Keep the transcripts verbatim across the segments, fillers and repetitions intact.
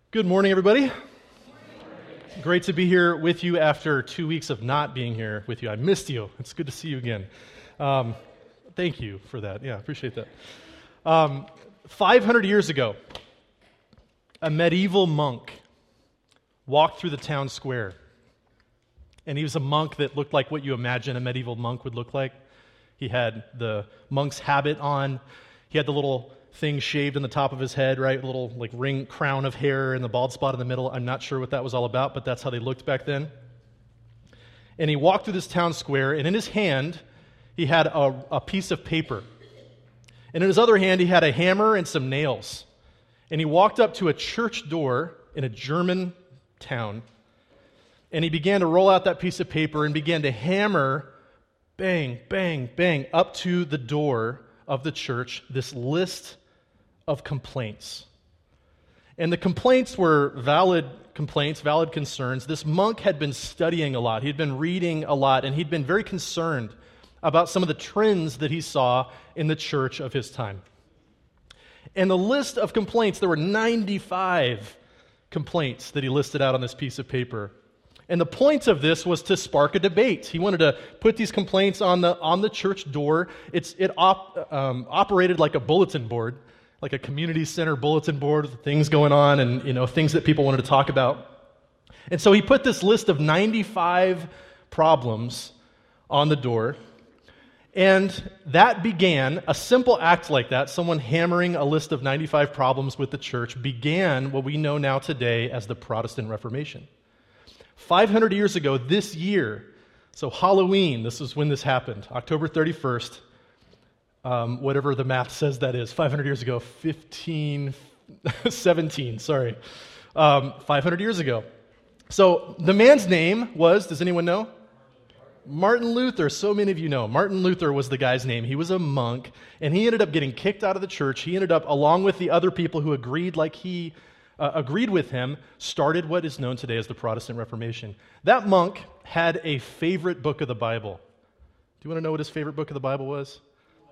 Good morning, everybody. Great to be here with you after two weeks of not being here with you. I missed you. It's good to see you again. Um, thank you for that. Yeah, appreciate that. Um, five hundred years ago, a medieval monk walked through the town square. And he was a monk that looked like what you imagine a medieval monk would look like. He had the monk's habit on. He had the little thing shaved in the top of his head, right? A little like ring crown of hair and the bald spot in the middle. I'm not sure what that was all about, but that's how they looked back then. And he walked through this town square, and in his hand, he had a, a piece of paper. And in his other hand, he had a hammer and some nails. And he walked up to a church door in a German town, and he began to roll out that piece of paper and began to hammer, bang, bang, bang, up to the door of the church, this list of complaints. And the complaints were valid complaints, valid concerns. This monk had been studying a lot. He'd been reading a lot, and he'd been very concerned about some of the trends that he saw in the church of his time. And the list of complaints, there were ninety-five complaints that he listed out on this piece of paper. And the point of this was to spark a debate. He wanted to put these complaints on the on the church door. It's it op, um, operated like a bulletin board, like a community center bulletin board with things going on and you know things that people wanted to talk about. And so he put this list of ninety-five problems on the door. And that began, a simple act like that, someone hammering a list of ninety-five problems with the church, began what we know now today as the Protestant Reformation. five hundred years ago, this year, so Halloween, this is when this happened, October thirty-first, um, whatever the math says that is, five hundred years ago, fifteen seventeen, sorry, um, five hundred years ago. So the man's name was, does anyone know? Martin Luther. So many of you know. Martin Luther was the guy's name. He was a monk, and he ended up getting kicked out of the church. He ended up, along with the other people who agreed like he Uh, agreed with him, started what is known today as the Protestant Reformation. That monk had a favorite book of the Bible. Do you want to know what his favorite book of the Bible was?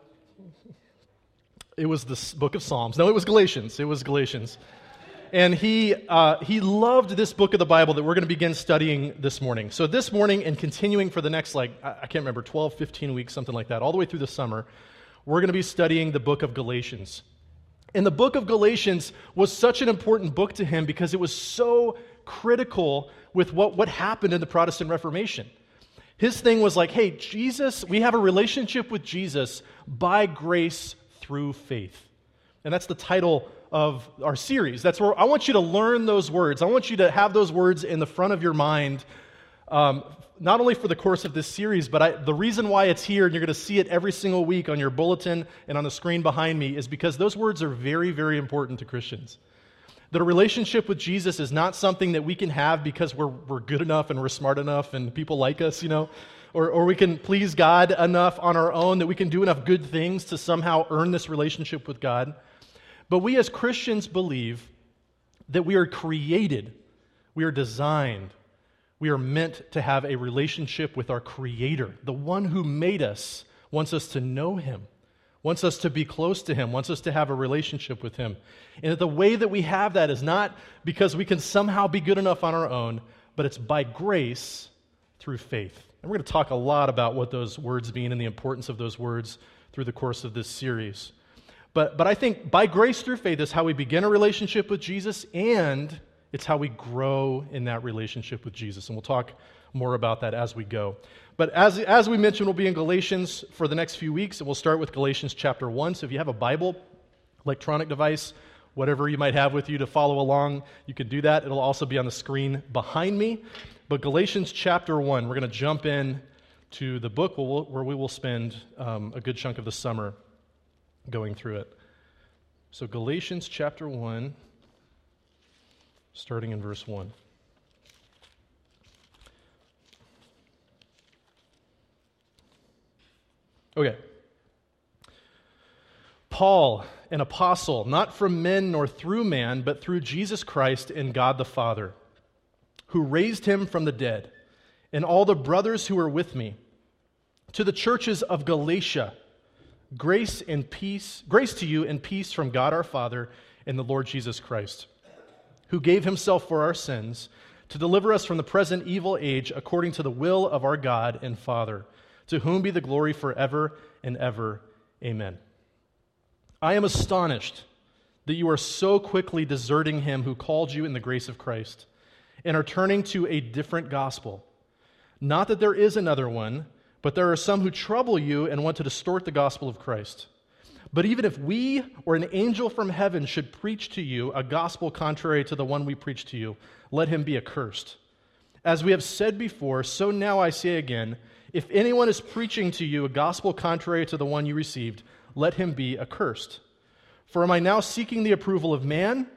It was the book of Psalms. No, it was Galatians. It was Galatians. And he uh, he loved this book of the Bible that we're going to begin studying this morning. So this morning and continuing for the next, like, I can't remember, twelve, fifteen weeks, something like that, all the way through the summer, we're going to be studying the book of Galatians. And the book of Galatians was such an important book to him because it was so critical with what, what happened in the Protestant Reformation. His thing was like, hey, Jesus, we have a relationship with Jesus by grace through faith. And that's the title of our series. That's where I want you to learn those words. I want you to have those words in the front of your mind, um, not only for the course of this series, but I, the reason why it's here, and you're going to see it every single week on your bulletin and on the screen behind me, is because those words are very, very important to Christians. That a relationship with Jesus is not something that we can have because we're we're good enough and we're smart enough and people like us, you know, or, or we can please God enough on our own, that we can do enough good things to somehow earn this relationship with God. But we as Christians believe that we are created, we are designed, we are meant to have a relationship with our Creator. The one who made us wants us to know Him, wants us to be close to Him, wants us to have a relationship with Him. And the way that we have that is not because we can somehow be good enough on our own, but it's by grace through faith. And we're going to talk a lot about what those words mean and the importance of those words through the course of this series. But, but I think by grace through faith is how we begin a relationship with Jesus, and it's how we grow in that relationship with Jesus. And we'll talk more about that as we go. But as, as we mentioned, we'll be in Galatians for the next few weeks, and we'll start with Galatians chapter one. So if you have a Bible, electronic device, whatever you might have with you to follow along, you can do that. It'll also be on the screen behind me. But Galatians chapter one, we're going to jump in to the book where, we'll, where we will spend um, a good chunk of the summer going through it. So Galatians chapter one, starting in verse one. Okay. Paul, an apostle, not from men nor through man, but through Jesus Christ and God the Father, who raised him from the dead, and all the brothers who are with me, to the churches of Galatia, grace and peace, grace to you and peace from God our Father and the Lord Jesus Christ. who gave himself for our sins, to deliver us from the present evil age according to the will of our God and Father, to whom be the glory forever and ever. Amen. I am astonished that you are so quickly deserting him who called you in the grace of Christ and are turning to a different gospel. Not that there is another one, but there are some who trouble you and want to distort the gospel of Christ. But even if we or an angel from heaven should preach to you a gospel contrary to the one we preach to you, let him be accursed. As we have said before, so now I say again, if anyone is preaching to you a gospel contrary to the one you received, let him be accursed. For am I now seeking the approval of man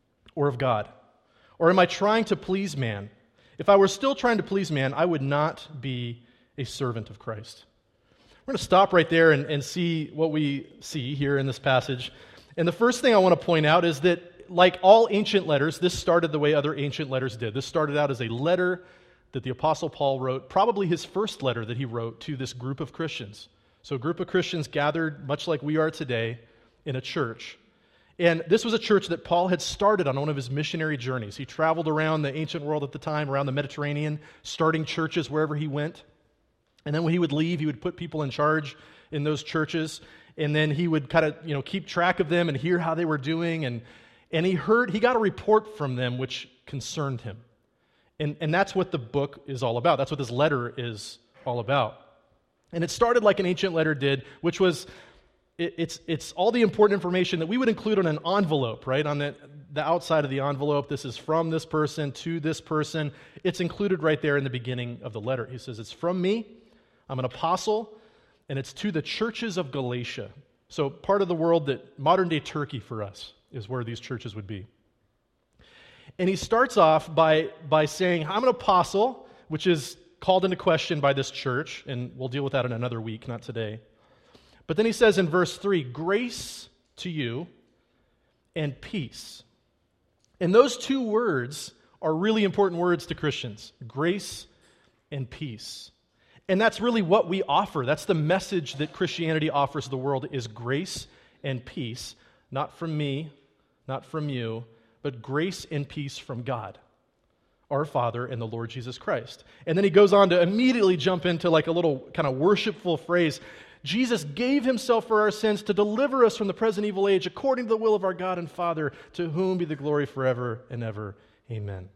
or of God? Or am I trying to please man? If I were still trying to please man, I would not be a servant of Christ. We're going to stop right there and, and see what we see here in this passage. And the first thing I want to point out is that, like all ancient letters, this started the way other ancient letters did. This started out as a letter that the Apostle Paul wrote, probably his first letter that he wrote to this group of Christians. So a group of Christians gathered, much like we are today, in a church. And this was a church that Paul had started on one of his missionary journeys. He traveled around the ancient world at the time, around the Mediterranean, starting churches wherever he went. And then when he would leave, he would put people in charge in those churches, and then he would kind of, you know, keep track of them and hear how they were doing. And and he heard, he got a report from them which concerned him. And and that's what the book is all about. That's what this letter is all about. And it started like an ancient letter did, which was it, it's it's all the important information that we would include on an envelope, right? On the the outside of the envelope, this is from this person to this person. It's included right there in the beginning of the letter. He says, it's from me. I'm an apostle, and it's to the churches of Galatia. So part of the world that modern-day Turkey for us is where these churches would be. And he starts off by, by saying, I'm an apostle, which is called into question by this church, and we'll deal with that in another week, not today. But then he says in verse three, grace to you and peace. And those two words are really important words to Christians, grace and peace. And that's really what we offer. That's the message that Christianity offers the world, is grace and peace, not from me, not from you, but grace and peace from God, our Father and the Lord Jesus Christ. And then he goes on to immediately jump into like a little kind of worshipful phrase. Jesus gave himself for our sins to deliver us from the present evil age according to the will of our God and Father, to whom be the glory forever and ever. Amen.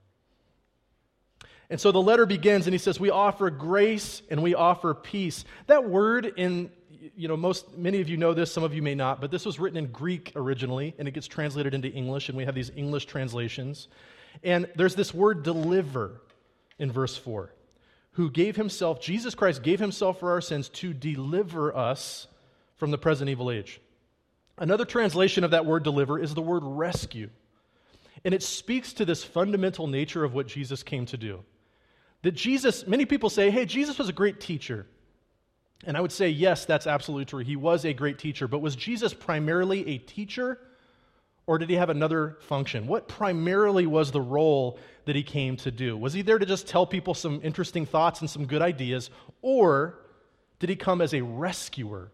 And so the letter begins, and he says, we offer grace and we offer peace. That word in, you know, most, many of you know this, some of you may not, but this was written in Greek originally, and it gets translated into English, and we have these English translations. And there's this word deliver in verse four, who gave himself, Jesus Christ gave himself for our sins to deliver us from the present evil age. Another translation of that word deliver is the word rescue. And it speaks to this fundamental nature of what Jesus came to do. That Jesus, many people say, hey, Jesus was a great teacher. And I would say, yes, that's absolutely true. He was a great teacher. But was Jesus primarily a teacher, or did he have another function? What primarily was the role that he came to do? Was he there to just tell people some interesting thoughts and some good ideas, or did he come as a rescuer?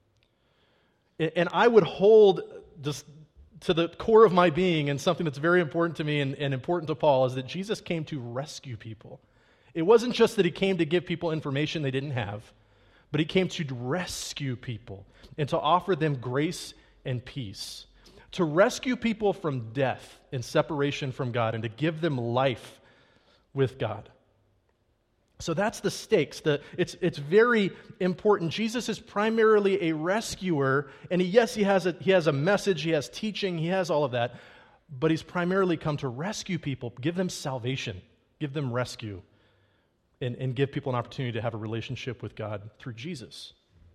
And I would hold just to the core of my being, and something that's very important to me and, and important to Paul, is that Jesus came to rescue people. It wasn't just that he came to give people information they didn't have, but he came to rescue people and to offer them grace and peace. To rescue people from death and separation from God, and to give them life with God. So that's the stakes. The, it's, it's very important. Jesus is primarily a rescuer, and he, yes, he has, a, he has a message, he has teaching, he has all of that, but he's primarily come to rescue people, give them salvation, give them rescue, and, and give people an opportunity to have a relationship with God through Jesus.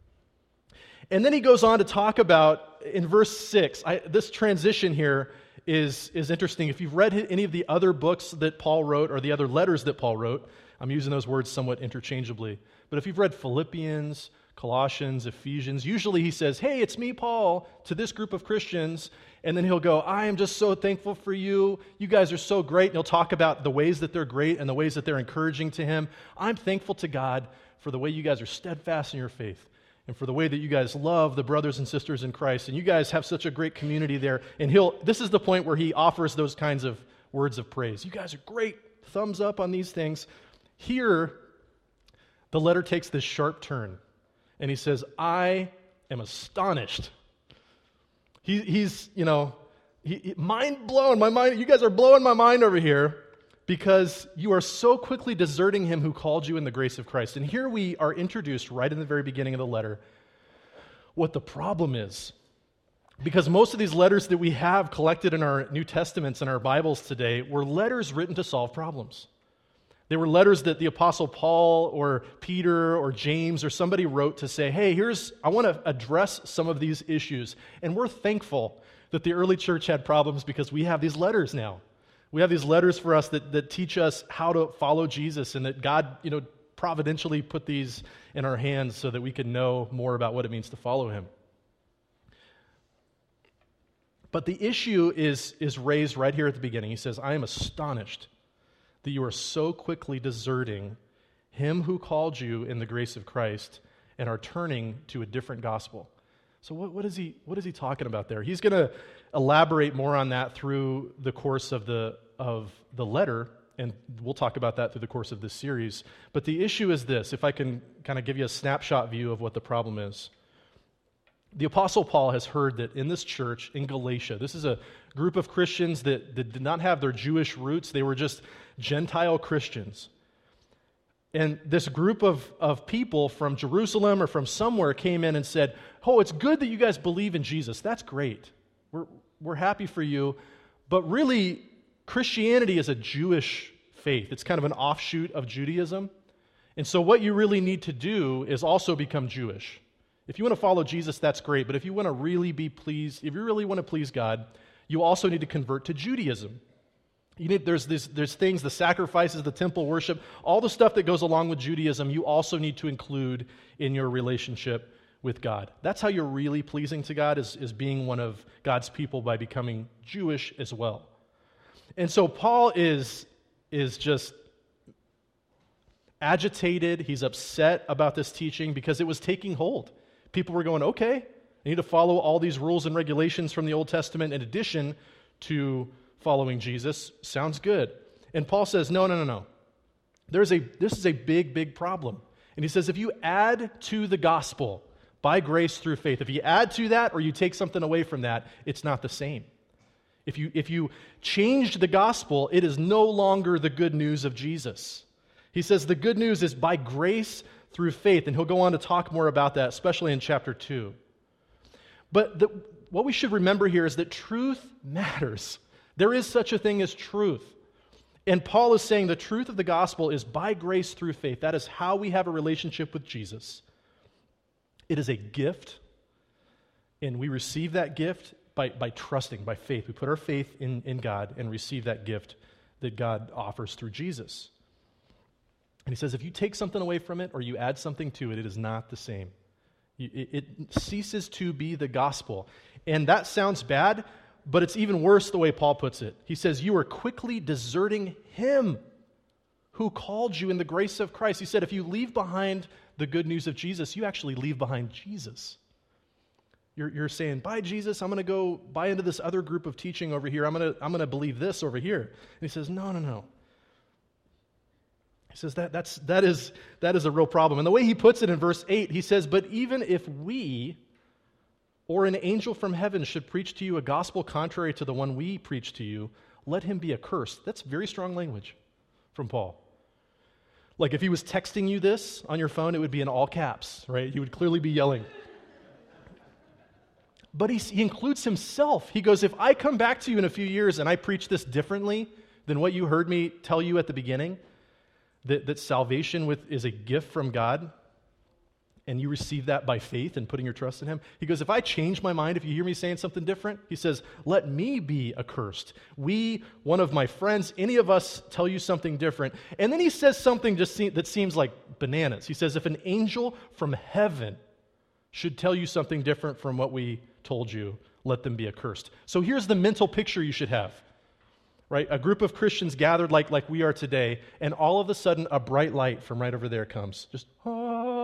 And then he goes on to talk about, in verse six, I, this transition here is, is interesting. If you've read any of the other books that Paul wrote, or the other letters that Paul wrote, I'm using those words somewhat interchangeably, but if you've read Philippians, Colossians, Ephesians, usually he says, hey, it's me, Paul, to this group of Christians, and then he'll go, I am just so thankful for you. You guys are so great, and he'll talk about the ways that they're great and the ways that they're encouraging to him. I'm thankful to God for the way you guys are steadfast in your faith. and for the way that you guys love the brothers and sisters in Christ, and you guys have such a great community there. And he'll, this is the point where he offers those kinds of words of praise. You guys are great. Thumbs up on these things. Here, the letter takes this sharp turn, and he says, I am astonished. He, he's, you know, he, he, mind blown. My mind, you guys are blowing my mind over here because you are so quickly deserting him who called you in the grace of Christ. And here we are introduced right in the very beginning of the letter what the problem is. Because most of these letters that we have collected in our New Testaments and our Bibles today were letters written to solve problems. They were letters that the Apostle Paul or Peter or James or somebody wrote to say, hey, here's, I want to address some of these issues. And we're thankful that the early church had problems because we have these letters now. We have these letters for us that, that teach us how to follow Jesus, and that God, you know, providentially put these in our hands so that we can know more about what it means to follow him. But the issue is, is raised right here at the beginning. He says, I am astonished that you are so quickly deserting him who called you in the grace of Christ and are turning to a different gospel. So what, what is he what is he talking about there? He's going to elaborate more on that through the course of the of the letter, and we'll talk about that through the course of this series. But the issue is this, if I can kind of give you a snapshot view of what the problem is. The Apostle Paul has heard that in this church in Galatia, this is a group of Christians that, that did not have their Jewish roots. They were just Gentile Christians. And this group of, of people from Jerusalem or from somewhere came in and said, oh, it's good that you guys believe in Jesus. That's great. We're, we're happy for you. But really, Christianity is a Jewish faith. It's kind of an offshoot of Judaism. And so what you really need to do is also become Jewish. If you want to follow Jesus, that's great. But if you want to really be pleased, if you really want to please God, you also need to convert to Judaism. You need, there's, this, there's things, the sacrifices, the temple worship, all the stuff that goes along with Judaism, you also need to include in your relationship with God. That's how you're really pleasing to God, is, is being one of God's people by becoming Jewish as well. And so Paul is, is just agitated. He's upset about this teaching because it was taking hold. People were going, okay, I need to follow all these rules and regulations from the Old Testament in addition to following Jesus. Sounds good. And Paul says, no, no, no, no. There's a, this is a big, big problem. And he says, if you add to the gospel by grace through faith, if you add to that or you take something away from that, it's not the same. If you, if you changed the gospel, it is no longer the good news of Jesus. He says the good news is by grace through faith, and he'll go on to talk more about that, especially in chapter two. But the, what we should remember here is that truth matters. There is such a thing as truth. And Paul is saying the truth of the gospel is by grace through faith. That is how we have a relationship with Jesus. It is a gift, and we receive that gift by, by trusting, by faith. We put our faith in, in God and receive that gift that God offers through Jesus. And he says, if you take something away from it or you add something to it, it is not the same. It, it ceases to be the gospel. And that sounds bad, but it's even worse the way Paul puts it. He says, you are quickly deserting him who called you in the grace of Christ. He said, if you leave behind the good news of Jesus, you actually leave behind Jesus. You're, you're saying, bye, Jesus, I'm going to go buy into this other group of teaching over here. I'm going to I'm going to believe this over here. And he says, no, no, no. He says that that's that is that is a real problem. And the way he puts it in verse eight, he says, but even if we or an angel from heaven should preach to you a gospel contrary to the one we preach to you, let him be accursed. That's very strong language from Paul. Like if he was texting you this on your phone, it would be in all caps, right? He would clearly be yelling. But he, he includes himself. He goes, if I come back to you in a few years and I preach this differently than what you heard me tell you at the beginning, that, that salvation with, is a gift from God, and you receive that by faith and putting your trust in him, he goes, if I change my mind, if you hear me saying something different, he says, let me be accursed. We, one of my friends, any of us tell you something different. And then he says something just se- that seems like bananas. He says, if an angel from heaven should tell you something different from what we told you, let them be accursed. So here's the mental picture you should have, right? A group of Christians gathered like, like we are today, and all of a sudden a bright light from right over there comes. Just, ah,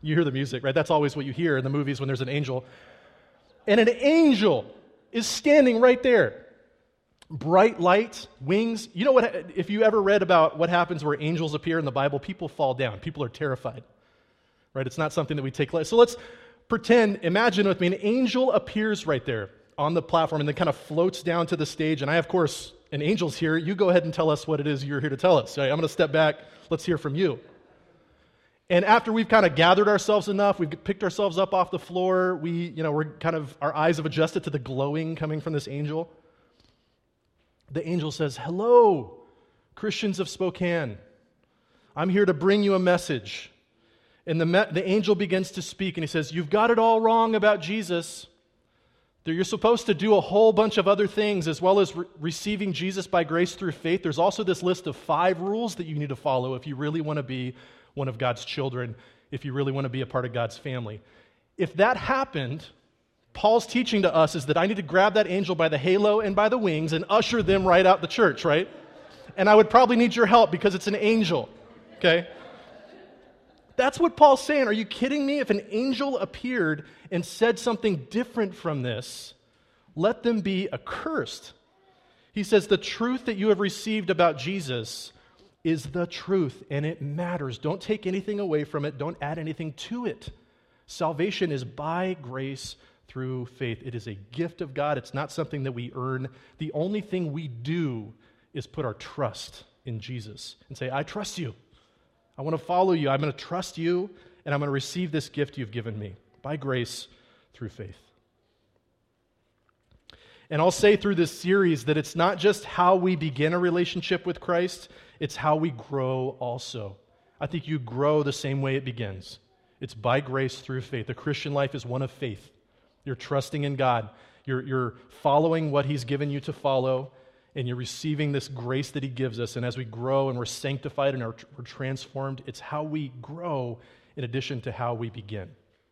You hear the music, right? That's always what you hear in the movies when there's an angel. And an angel is standing right there. Bright light, wings. You know what? If you ever read about what happens where angels appear in the Bible, people fall down. People are terrified, right? It's not something that we take lightly. So let's pretend, imagine with me, an angel appears right there on the platform and then kind of floats down to the stage. And I, of course, an angel's here. You go ahead and tell us what it is you're here to tell us. Right? I'm going to step back. Let's hear from you. And after we've kind of gathered ourselves enough, we've picked ourselves up off the floor, we, you know, we're kind of, our eyes have adjusted to the glowing coming from this angel. The angel says, "Hello, Christians of Spokane. I'm here to bring you a message." And the, me- the angel begins to speak, and he says, "You've got it all wrong about Jesus. That you're supposed to do a whole bunch of other things as well as re- receiving Jesus by grace through faith. There's also this list of five rules that you need to follow if you really want to be one of God's children, if you really want to be a part of God's family." If that happened, Paul's teaching to us is that I need to grab that angel by the halo and by the wings and usher them right out the church, right? And I would probably need your help because it's an angel, okay? That's what Paul's saying. Are you kidding me? If an angel appeared and said something different from this, let them be accursed. He says, the truth that you have received about Jesus is the truth, and it matters. Don't take anything away from it. Don't add anything to it. Salvation is by grace through faith. It is a gift of God. It's not something that we earn. The only thing we do is put our trust in Jesus and say, I trust you. I want to follow you. I'm going to trust you, and I'm going to receive this gift you've given me by grace through faith. And I'll say through this series that it's not just how we begin a relationship with Christ, it's how we grow also. I think you grow the same way it begins. It's by grace through faith. The Christian life is one of faith. You're trusting in God. You're, you're following what He's given you to follow, and you're receiving this grace that He gives us. And as we grow and we're sanctified and are, we're transformed, it's how we grow in addition to how we begin.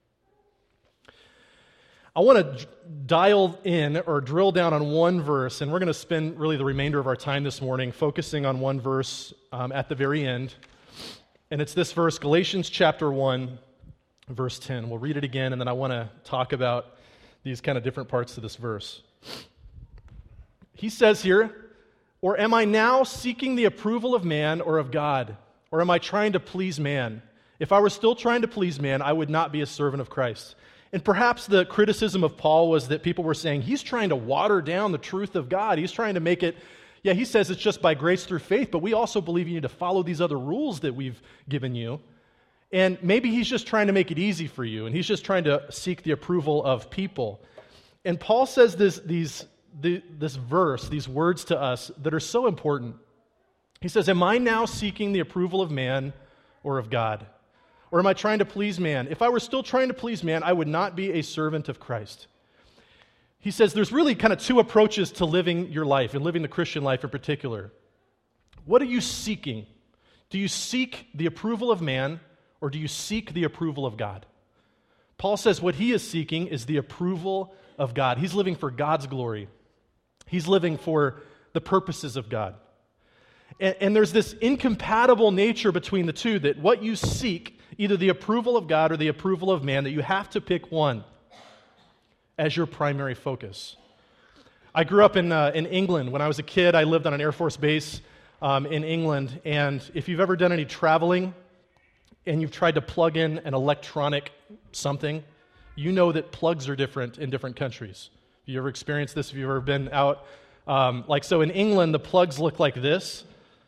I want to dial in or drill down on one verse, and we're going to spend really the remainder of our time this morning focusing on one verse um, at the very end. And it's this verse, Galatians chapter one, verse ten. We'll read it again, and then I want to talk about these kind of different parts of this verse. He says here, "Or am I now seeking the approval of man or of God? Or am I trying to please man? If I were still trying to please man, I would not be a servant of Christ." And perhaps the criticism of Paul was that people were saying, he's trying to water down the truth of God. He's trying to make it, yeah, he says it's just by grace through faith, but we also believe you need to follow these other rules that we've given you. And maybe he's just trying to make it easy for you, and he's just trying to seek the approval of people. And Paul says this, these, the, this verse, these words to us that are so important. He says, am I now seeking the approval of man or of God? Or am I trying to please man? If I were still trying to please man, I would not be a servant of Christ. He says there's really kind of two approaches to living your life and living the Christian life in particular. What are you seeking? Do you seek the approval of man, or do you seek the approval of God? Paul says what he is seeking is the approval of God. He's living for God's glory. He's living for the purposes of God. And, and there's this incompatible nature between the two, that what you seek, either the approval of God or the approval of man, that you have to pick one as your primary focus. I grew up in uh, in England. When I was a kid, I lived on an Air Force base um, in England. And if you've ever done any traveling and you've tried to plug in an electronic something, you know that plugs are different in different countries. Have you ever experienced this? Have you ever been out? Um, like, so in England, the plugs look like this.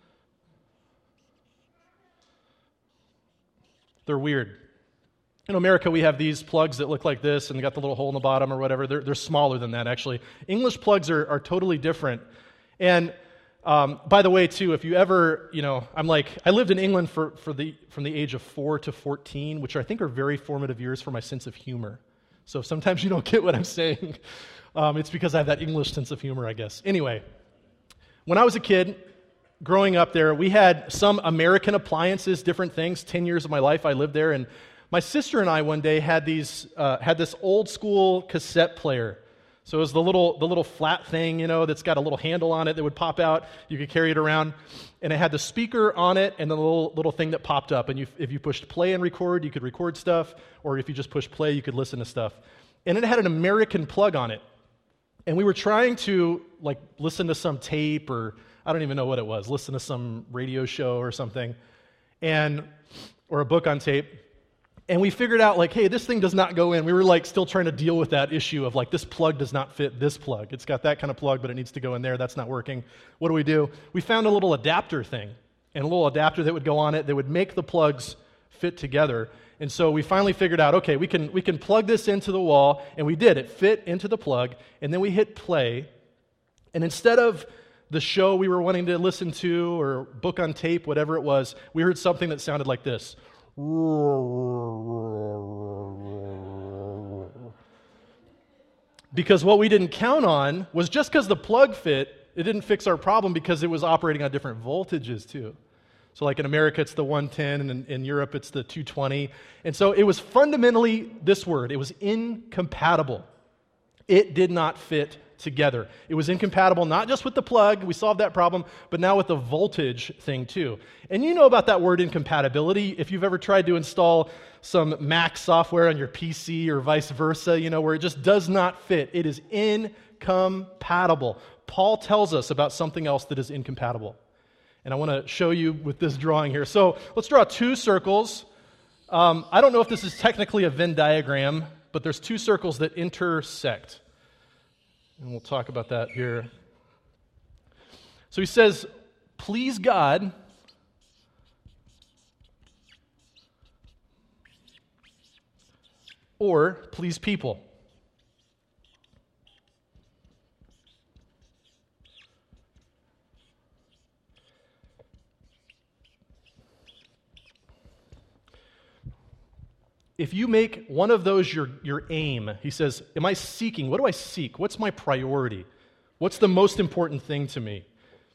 They're weird. In America, we have these plugs that look like this and they got the little hole in the bottom or whatever. They're, they're smaller than that, actually. English plugs are, are totally different. And um, by the way, too, if you ever, you know, I'm like, I lived in England for, for the from the age of four to fourteen, which I think are very formative years for my sense of humor. So if sometimes you don't get what I'm saying, um, it's because I have that English sense of humor, I guess. Anyway, when I was a kid, growing up there, we had some American appliances, different things. Ten years of my life I lived there, and my sister and I one day had these uh, had this old school cassette player So it was the little the little flat thing, you know, that's got a little handle on it that would pop out. You could carry it around. And it had the speaker on it and the little little thing that popped up. And you, if you pushed play and record, you could record stuff. Or if you just pushed play, you could listen to stuff. And it had an American plug on it. And we were trying to, like, listen to some tape or I don't even know what it was, listen to some radio show or something, and or a book on tape. And we figured out, like, hey, this thing does not go in. We were, like, still trying to deal with that issue of, like, this plug does not fit this plug. It's got that kind of plug, but it needs to go in there. That's not working. What do we do? We found a little adapter thing, and a little adapter that would go on it that would make the plugs fit together. And so we finally figured out, okay, we can we can plug this into the wall, and we did. It fit into the plug, and then we hit play. And instead of the show we were wanting to listen to or book on tape, whatever it was, we heard something that sounded like this. Because what we didn't count on was just because the plug fit, it didn't fix our problem because it was operating on different voltages too. So like in America, it's the one ten, and in, in Europe, it's the two twenty. And so it was fundamentally this word. It was incompatible. It did not fit together. It was incompatible not just with the plug, we solved that problem, but now with the voltage thing too. And you know about that word incompatibility. If you've ever tried to install some Mac software on your P C or vice versa, you know, where it just does not fit. It is incompatible. Paul tells us about something else that is incompatible. And I want to show you with this drawing here. So let's draw two circles. Um, I don't know if this is technically a Venn diagram, but there's two circles that intersect. And we'll talk about that here. So he says, please God or please people. If you make one of those your, your aim, he says, am I seeking? What do I seek? What's my priority? What's the most important thing to me?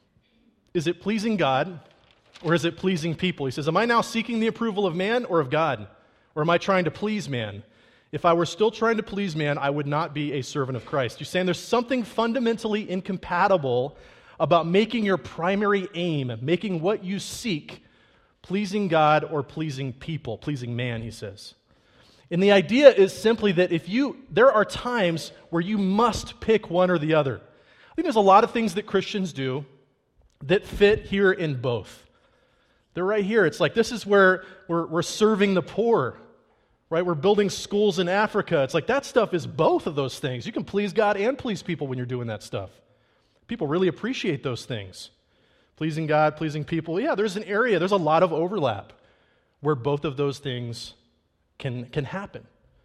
Is it pleasing God or is it pleasing people? He says, am I now seeking the approval of man or of God? Or am I trying to please man? If I were still trying to please man, I would not be a servant of Christ. You're saying there's something fundamentally incompatible about making your primary aim, making what you seek, pleasing God or pleasing people, pleasing man, he says. And the idea is simply that if you, there are times where you must pick one or the other. I think there's a lot of things that Christians do that fit here in both. They're right here. It's like this is where we're, we're serving the poor, right? We're building schools in Africa. It's like that stuff is both of those things. You can please God and please people when you're doing that stuff. People really appreciate those things. Pleasing God, pleasing people. Yeah, there's an area, there's a lot of overlap where both of those things can, can happen.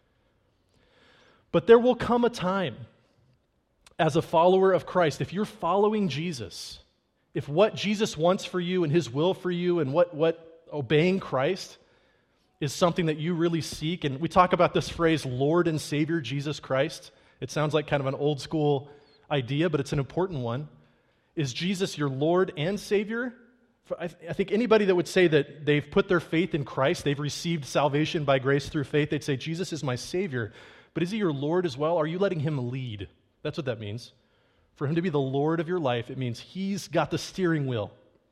But there will come a time as a follower of Christ, if you're following Jesus, if what Jesus wants for you and his will for you and what, what obeying Christ is something that you really seek, and we talk about this phrase, Lord and Savior Jesus Christ. It sounds like kind of an old school idea, but it's an important one. Is Jesus your Lord and Savior? I think anybody that would say that they've put their faith in Christ, they've received salvation by grace through faith, they'd say, Jesus is my Savior. But is he your Lord as well? Are you letting him lead? That's what that means. For him to be the Lord of your life, it means he's got the steering wheel.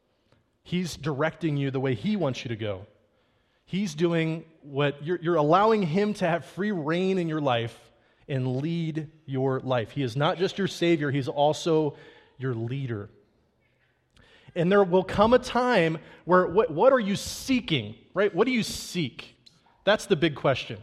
He's directing you the way he wants you to go. He's doing what, you're, you're allowing him to have free reign in your life and lead your life. He is not just your Savior, he's also your leader. And there will come a time where, what, what are you seeking, right? What do you seek? That's the big question.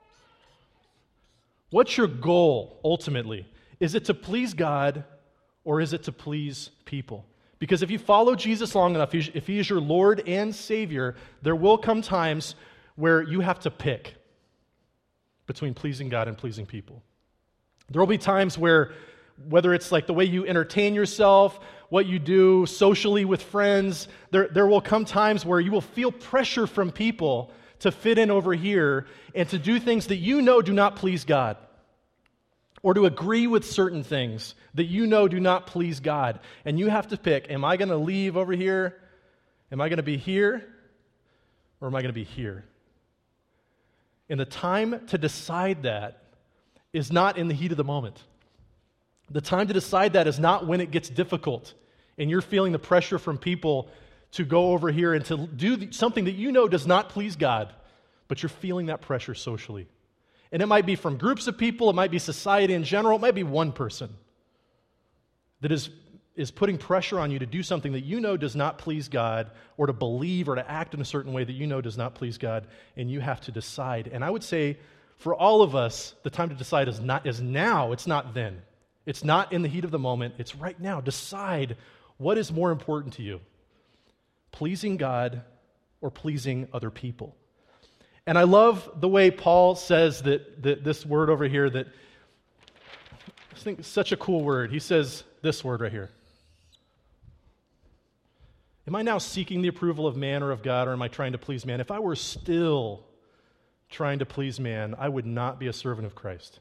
What's your goal, ultimately? Is it to please God, or is it to please people? Because if you follow Jesus long enough, if he is your Lord and Savior, there will come times where you have to pick between pleasing God and pleasing people. There will be times where, whether it's like the way you entertain yourself, what you do socially with friends, there, there will come times where you will feel pressure from people to fit in over here and to do things that you know do not please God, or to agree with certain things that you know do not please God. And you have to pick, am I going to leave over here? Am I going to be here? Or am I going to be here? And the time to decide that is not in the heat of the moment. The time to decide that is not when it gets difficult and you're feeling the pressure from people to go over here and to do something that you know does not please God, but you're feeling that pressure socially. And it might be from groups of people, it might be society in general, it might be one person that is, is putting pressure on you to do something that you know does not please God, or to believe or to act in a certain way that you know does not please God, and you have to decide. And I would say for all of us, the time to decide is not is now, it's not then. It's not in the heat of the moment, it's right now. Decide what is more important to you, pleasing God or pleasing other people. And I love the way Paul says that, that this word over here, that I think it's such a cool word. He says this word right here. Am I now seeking the approval of man or of God, or am I trying to please man? If I were still trying to please man, I would not be a servant of Christ.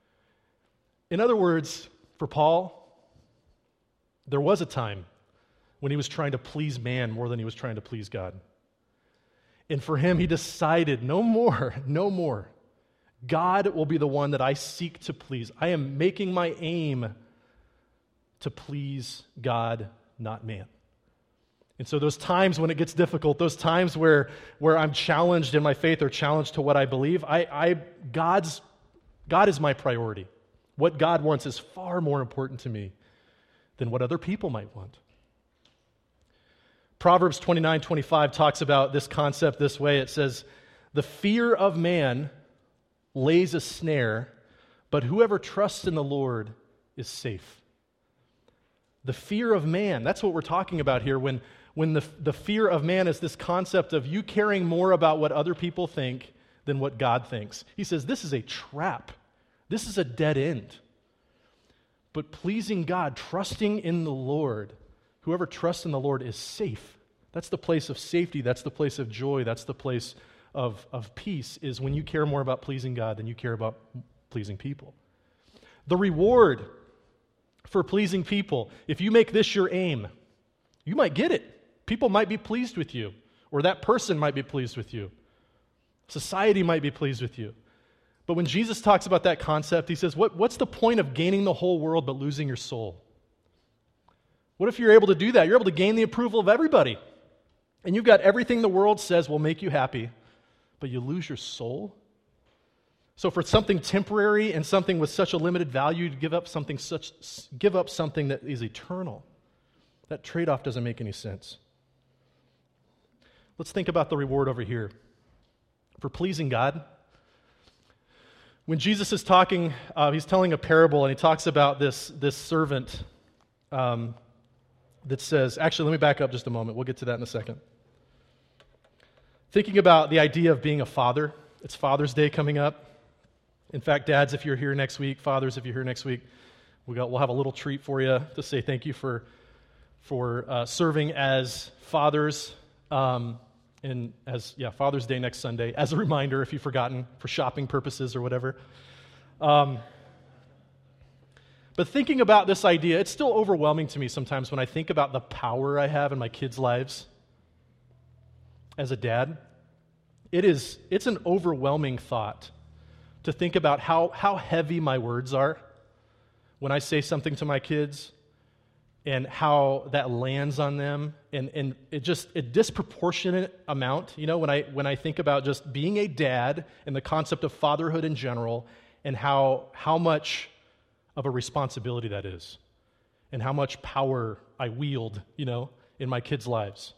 In other words, for Paul, there was a time when he was trying to please man more than he was trying to please God. And for him, he decided, no more, no more. God will be the one that I seek to please. I am making my aim to please God, not man. And so those times when it gets difficult, those times where, where I'm challenged in my faith or challenged to what I believe, I, I God's God is my priority. What God wants is far more important to me than what other people might want. Proverbs twenty-nine twenty-five talks about this concept this way. It says, "The fear of man lays a snare, but whoever trusts in the Lord is safe." The fear of man, that's what we're talking about here. When, when the, the fear of man is this concept of you caring more about what other people think than what God thinks. He says this is a trap. This is a dead end. But pleasing God, trusting in the Lord, whoever trusts in the Lord is safe. That's the place of safety. That's the place of joy. That's the place of, of peace, is when you care more about pleasing God than you care about pleasing people. The reward for pleasing people, if you make this your aim, you might get it. People might be pleased with you, or that person might be pleased with you. Society might be pleased with you. But when Jesus talks about that concept, he says, what, what's the point of gaining the whole world but losing your soul? What if you're able to do that? You're able to gain the approval of everybody. And you've got everything the world says will make you happy, but you lose your soul? So for something temporary and something with such a limited value, to give up something such give up something that is eternal, that trade-off doesn't make any sense. Let's think about the reward over here. For pleasing God, when Jesus is talking, uh, he's telling a parable, and he talks about this, this servant um, that says, actually, let me back up just a moment. We'll get to that in a second. Thinking about the idea of being a father. It's Father's Day coming up. In fact, dads, if you're here next week, fathers, if you're here next week, we got, we'll have a little treat for you to say thank you for, for uh, serving as fathers. Um, and as, yeah, Father's Day next Sunday, as a reminder, if you've forgotten, for shopping purposes or whatever. Um, but thinking about this idea, it's still overwhelming to me sometimes when I think about the power I have in my kids' lives as a dad. It is, it's an overwhelming thought to think about how, how heavy my words are when I say something to my kids, and how that lands on them, and, and it just a disproportionate amount. You know, when I when I think about just being a dad and the concept of fatherhood in general, and how how much of a responsibility that is, and how much power I wield, you know, in my kids' lives.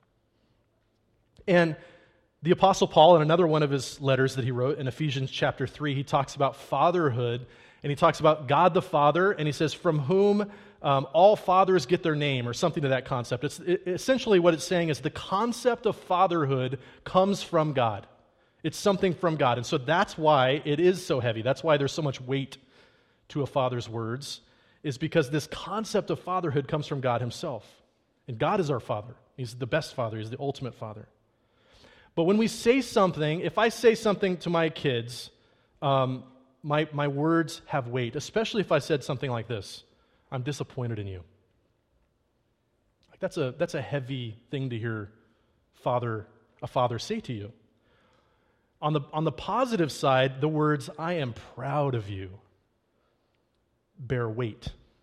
And the Apostle Paul, in another one of his letters that he wrote in Ephesians chapter three, he talks about fatherhood, and he talks about God the Father, and he says, from whom um, all fathers get their name, or something to that concept. It's it, essentially what it's saying is the concept of fatherhood comes from God. It's something from God, and so that's why it is so heavy. That's why there's so much weight to a father's words, is because this concept of fatherhood comes from God himself. And God is our Father. He's the best Father. He's the ultimate Father. But when we say something, if I say something to my kids, um, my, my words have weight, especially if I said something like this: I'm disappointed in you. Like that's a that's a heavy thing to hear father a father say to you. On the on the positive side, the words, I am proud of you, bear weight.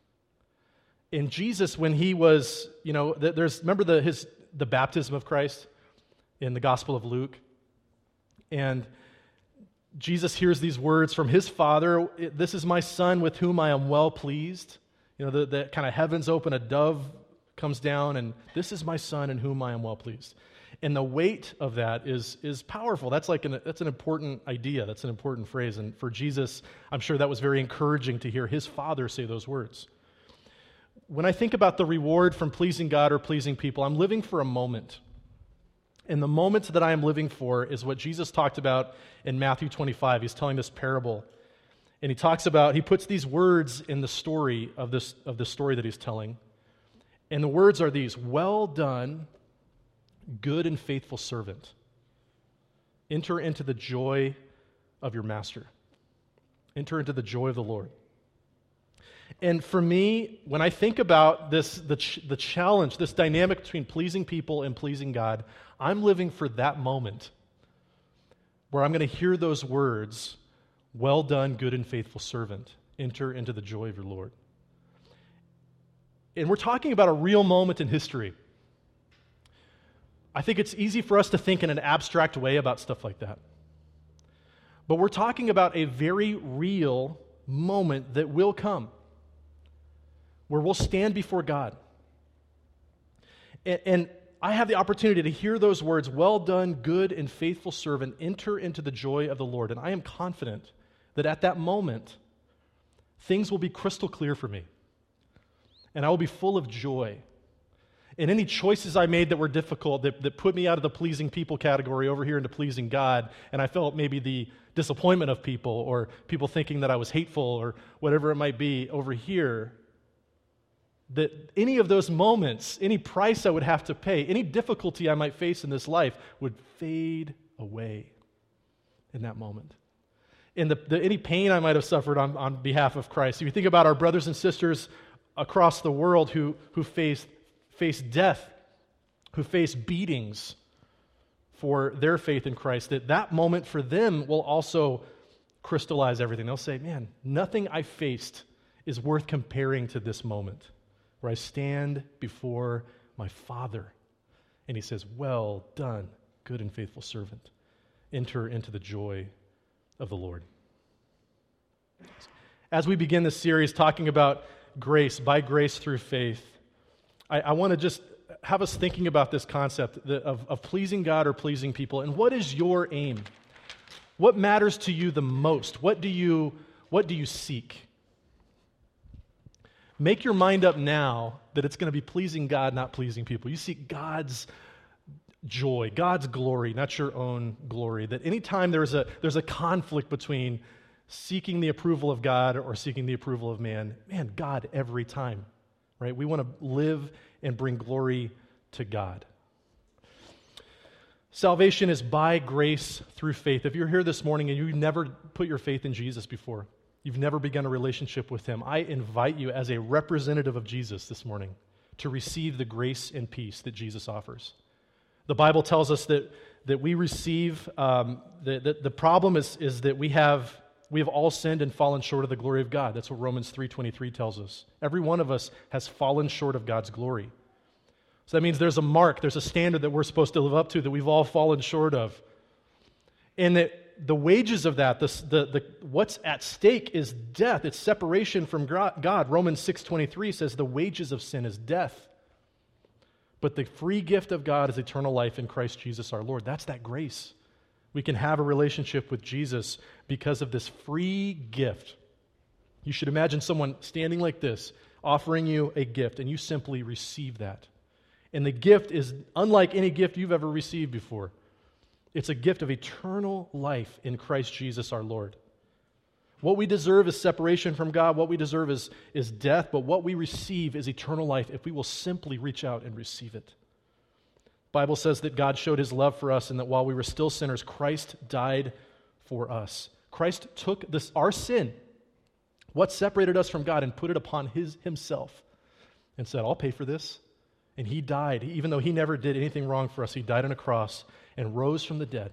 And Jesus, when he was, you know, th- there's, remember the, his, the baptism of Christ in the Gospel of Luke? And Jesus hears these words from his Father, "This is my Son with whom I am well pleased." You know, the, the kind of heavens open, a dove comes down, and "This is my Son in whom I am well pleased." And the weight of that is, is powerful. That's like an, that's an important idea. That's an important phrase. And for Jesus, I'm sure that was very encouraging to hear his Father say those words. When I think about the reward from pleasing God or pleasing people, I'm living for a moment. And the moment that I am living for is what Jesus talked about in Matthew twenty-five. He's telling this parable. And he talks about, he puts these words in the story of this, of the story that he's telling. And the words are these: "Well done, good and faithful servant. Enter into the joy of your master." Enter into the joy of the Lord. And for me, when I think about this, the, ch- the challenge, this dynamic between pleasing people and pleasing God, I'm living for that moment where I'm going to hear those words, "Well done, good and faithful servant. Enter into the joy of your Lord." And we're talking about a real moment in history. I think it's easy for us to think in an abstract way about stuff like that. But we're talking about a very real moment that will come, where we'll stand before God. And, and I have the opportunity to hear those words, "Well done, good and faithful servant, enter into the joy of the Lord." And I am confident that at that moment, things will be crystal clear for me. And I will be full of joy. And any choices I made that were difficult, that, that put me out of the pleasing people category over here into pleasing God, and I felt maybe the disappointment of people or people thinking that I was hateful or whatever it might be over here, that any of those moments, any price I would have to pay, any difficulty I might face in this life would fade away in that moment. And the, the, any pain I might have suffered on, on behalf of Christ. If you think about our brothers and sisters across the world who, who face, face death, who face beatings for their faith in Christ, that that moment for them will also crystallize everything. They'll say, "Man, nothing I faced is worth comparing to this moment where I stand before my Father." And he says, "Well done, good and faithful servant. Enter into the joy of the Lord." As we begin this series talking about grace, by grace through faith, I, I want to just have us thinking about this concept of, of pleasing God or pleasing people. And what is your aim? What matters to you the most? What do you, what do you seek? Make your mind up now that it's going to be pleasing God, not pleasing people. You seek God's joy, God's glory, not your own glory. That anytime there's a there's a conflict between seeking the approval of God or seeking the approval of man, man, God every time, right? We want to live and bring glory to God. Salvation is by grace through faith. If you're here this morning and you've never put your faith in Jesus before, you've never begun a relationship with him, I invite you as a representative of Jesus this morning to receive the grace and peace that Jesus offers. The Bible tells us that, that we receive, um, the, the, the problem is, is that we have, we have all sinned and fallen short of the glory of God. That's what Romans three twenty-three tells us. Every one of us has fallen short of God's glory. So that means there's a mark, there's a standard that we're supposed to live up to that we've all fallen short of. And that the wages of that, the, the, the, what's at stake is death. It's separation from God. Romans six twenty-three says the wages of sin is death. But the free gift of God is eternal life in Christ Jesus our Lord. That's that grace. We can have a relationship with Jesus because of this free gift. You should imagine someone standing like this, offering you a gift, and you simply receive that. And the gift is unlike any gift you've ever received before. It's a gift of eternal life in Christ Jesus our Lord. What we deserve is separation from God. What we deserve is, is death. But what we receive is eternal life if we will simply reach out and receive it. The Bible says that God showed his love for us and that while we were still sinners, Christ died for us. Christ took this, our sin, what separated us from God, and put it upon his, himself and said, I'll pay for this. And he died. Even though he never did anything wrong for us, he died on a cross and rose from the dead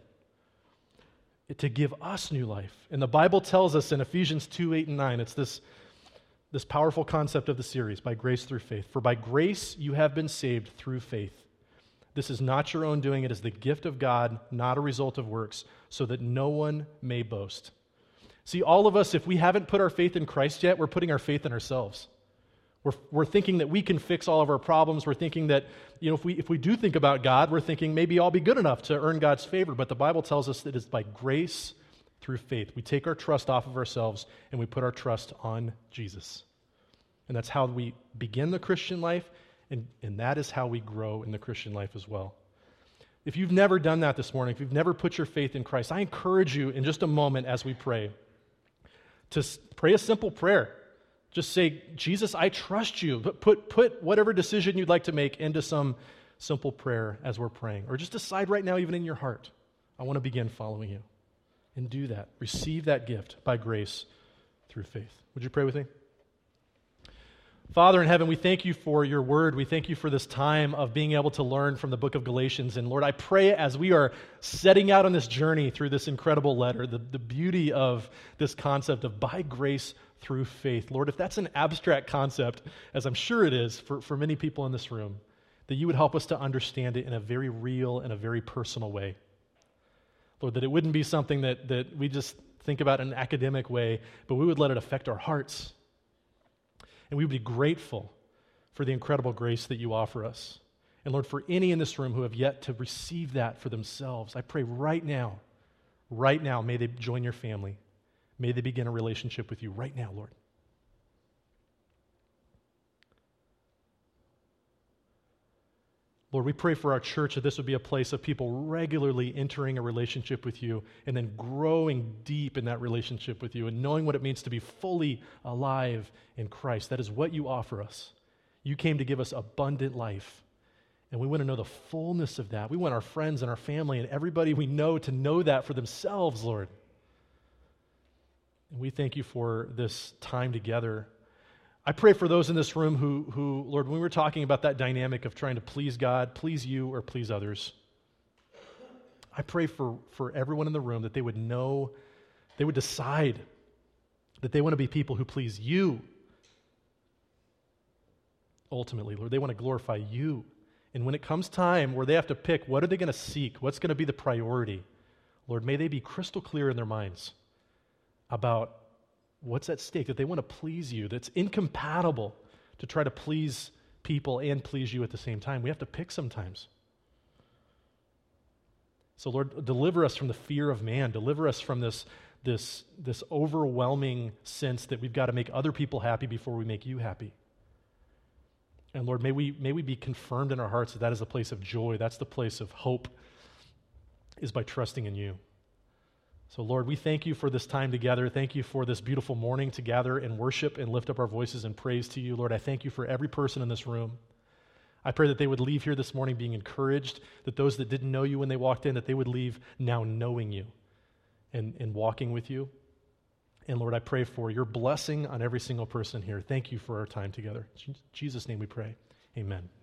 to give us new life. And the Bible tells us in Ephesians two, eight, and nine, it's this, this powerful concept of the series, by grace through faith. For by grace you have been saved through faith. This is not your own doing. It is the gift of God, not a result of works, so that no one may boast. See, all of us, if we haven't put our faith in Christ yet, we're putting our faith in ourselves. We're, we're thinking that we can fix all of our problems. We're thinking that, you know, if we, if we do think about God, we're thinking maybe I'll be good enough to earn God's favor. But the Bible tells us that it's by grace through faith. We take our trust off of ourselves and we put our trust on Jesus. And that's how we begin the Christian life, and, and that is how we grow in the Christian life as well. If you've never done that this morning, if you've never put your faith in Christ, I encourage you in just a moment as we pray to pray a simple prayer. Just say, Jesus, I trust you. Put, put, put whatever decision you'd like to make into some simple prayer as we're praying. Or just decide right now, even in your heart, I want to begin following you. And do that. Receive that gift by grace through faith. Would you pray with me? Father in heaven, we thank you for your word. We thank you for this time of being able to learn from the book of Galatians. And Lord, I pray as we are setting out on this journey through this incredible letter, the, the beauty of this concept of by grace through faith. Lord, if that's an abstract concept, as I'm sure it is for, for many people in this room, that you would help us to understand it in a very real and a very personal way. Lord, that it wouldn't be something that, that we just think about in an academic way, but we would let it affect our hearts. And we would be grateful for the incredible grace that you offer us. And Lord, for any in this room who have yet to receive that for themselves, I pray right now, right now, may they join your family. May they begin a relationship with you right now, Lord. Lord, we pray for our church that this would be a place of people regularly entering a relationship with you and then growing deep in that relationship with you and knowing what it means to be fully alive in Christ. That is what you offer us. You came to give us abundant life, and we want to know the fullness of that. We want our friends and our family and everybody we know to know that for themselves, Lord. And we thank you for this time together. I pray for those in this room who, who, Lord, when we were talking about that dynamic of trying to please God, please you, or please others, I pray for, for everyone in the room that they would know, they would decide that they want to be people who please you. Ultimately, Lord, they want to glorify you. And when it comes time where they have to pick, what are they going to seek? What's going to be the priority? Lord, may they be crystal clear in their minds about what's at stake, that they want to please you, that's incompatible to try to please people and please you at the same time. We have to pick sometimes. So Lord, deliver us from the fear of man. Deliver us from this, this, this overwhelming sense that we've got to make other people happy before we make you happy. And Lord, may we, may we be confirmed in our hearts that that is the place of joy. That's the place of hope, is by trusting in you. So Lord, we thank you for this time together. Thank you for this beautiful morning to gather and worship and lift up our voices in praise to you. Lord, I thank you for every person in this room. I pray that they would leave here this morning being encouraged, that those that didn't know you when they walked in, that they would leave now knowing you and, and walking with you. And Lord, I pray for your blessing on every single person here. Thank you for our time together. In Jesus' name we pray. Amen.